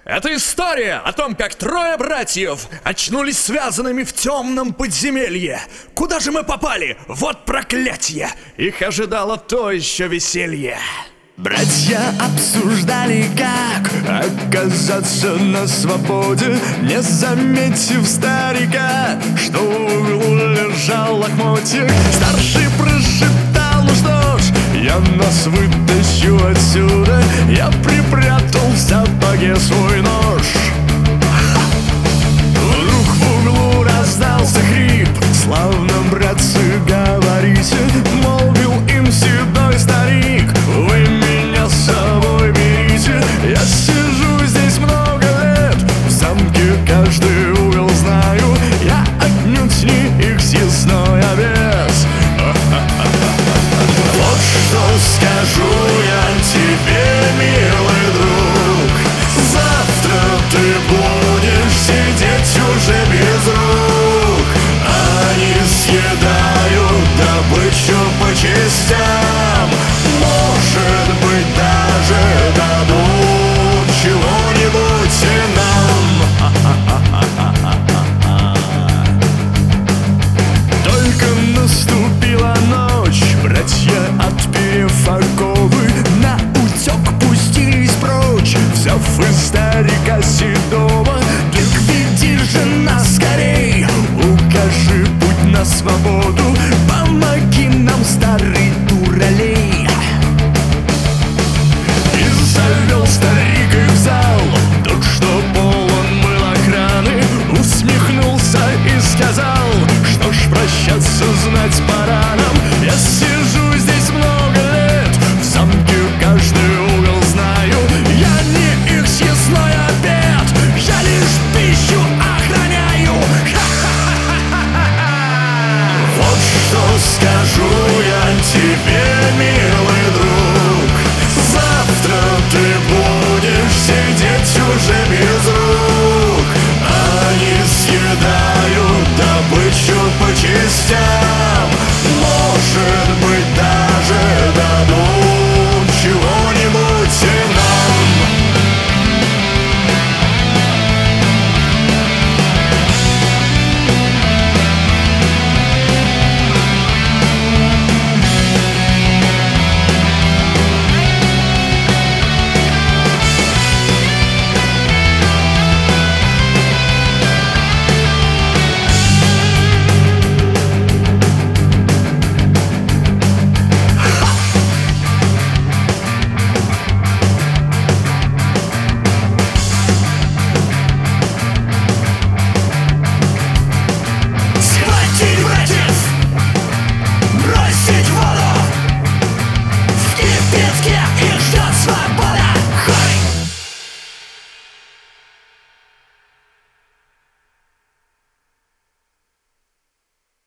Это история о том, как трое братьев очнулись связанными в темном подземелье. Куда же мы попали? Вот проклятье! Их ожидало то еще веселье. Братья обсуждали, как оказаться на свободе, не заметив старика, что в углу лежал лохмотьев. Старший просчитал: ну что ж, я нас вытащу отсюда. Я припрятал в сапоге свой нож.